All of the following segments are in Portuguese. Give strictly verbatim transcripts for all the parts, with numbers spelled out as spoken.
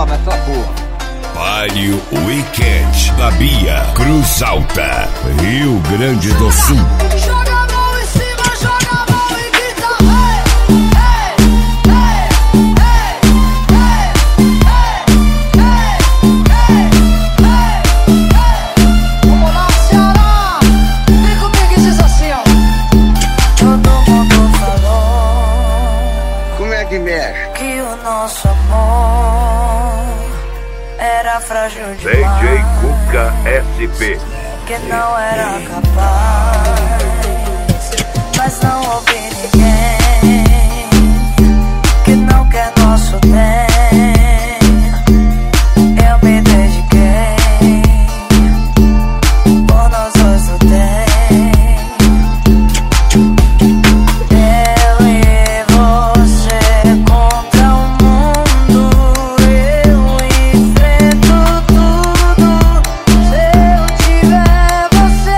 palma essa porra. Baile Weekend da Bia, Cruz Alta, Rio Grande do Sul. Joga a mão em cima, joga a mão e grita hey, hey, hey, hey, hey, hey, hey, hey. Vamos lá, Ceará, vem comigo e diz assim, ó. Todo mundo falou. Como é que mexe? Que o nosso amor era frágil demais. D J Cuca S P. Que não era capaz, mas não ouvi ninguém que não quer nosso bem. Eu me dediquei, por nós dois do bem. Eu e você contra o mundo, eu enfrento tudo. Se eu tiver você,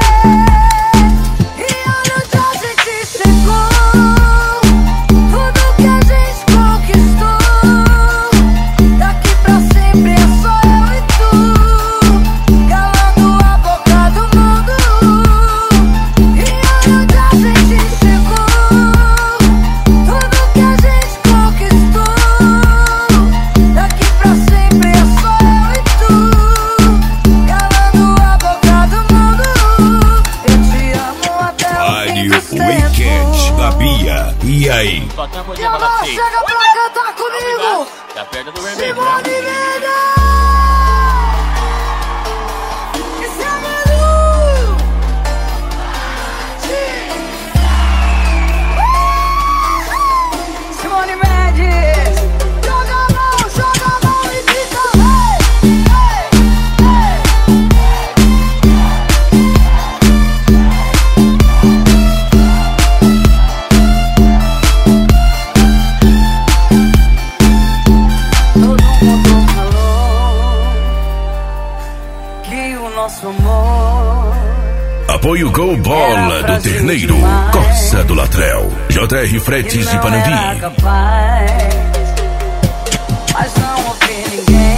e olha onde a gente chegou, tudo que a gente conquistou. Daqui pra sempre é só eu e tu, calando a boca do mundo. E olha onde a gente chegou, tudo que a gente conquistou. Daqui pra sempre é só eu e tu, calando a boca do mundo. Eu te amo até o fim Baile dos Weekend tempos. da Bia. E aí? Só tem uma E coisinha pra agora falar pra vocês. chega pra cantar comigo, Da perna do vermelho. Simone Mendes. Esse é Manu. Simone Mendes. Joga a mão, joga a mão e grita hey, hey, Todo mundo falou que o nosso amor Apoio Gol Bola do Terneiro, Coça do Latrel, J R Fretes de não era Panambi. capaz, mas não ouvi ninguém